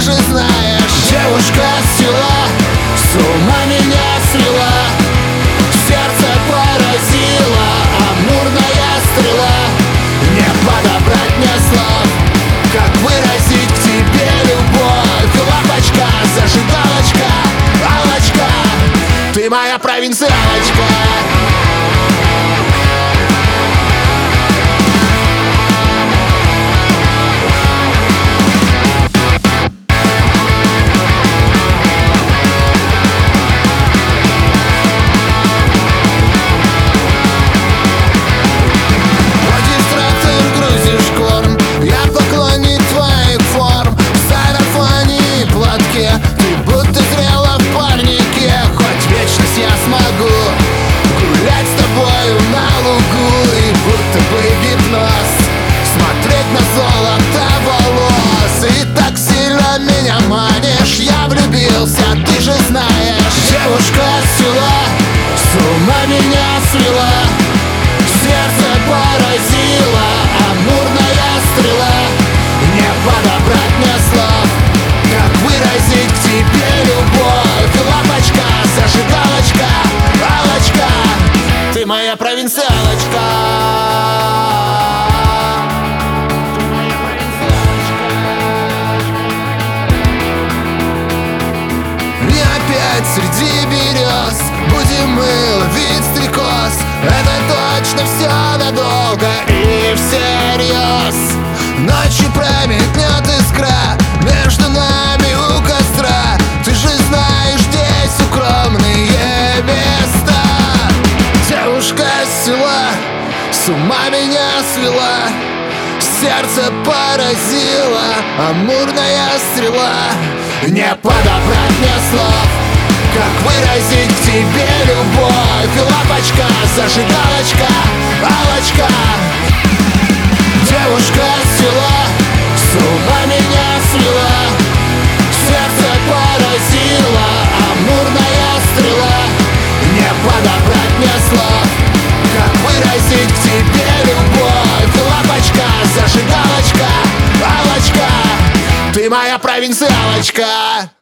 же знаешь. Девушка с села с ума меня свела, сердце поразила амурная стрела. Не подобрать мне слов, как выразить к тебе любовь. Лампочка, зажигалочка, алочка, ты моя провинциалочка. Ты будто зрела в парнике, хоть вечность я смогу гулять с тобою на лугу. И будто бы гипноз смотреть на золото волос. И так сильно меня манишь, я влюбился, ты же знаешь. Девушка с села с ума меня свела, сердце поразила амурная стрела. Не подобрать мне слов, как выразить к тебе любовь. Лампочка, зажигалочка, алочка, ты моя провинциалочка. И опять среди берез будем мы ловить стрекоз. Это точно все надолго и всерьез. Ночью промелькнет искра между нами у костра. Ты же знаешь, здесь укромные места. Девушка с села с ума меня свела, сердце поразила амурная стрела. Не подобрать мне слов, как выразить к тебе любовь. Лампочка, зажигалочка, алочка, девушка с села с ума меня свела, сердце поразила амурная стрела. Не подобрать мне слов, как выразить к тебе любовь. Лампочка, зажигалочка, алочка, ты моя провинциалочка.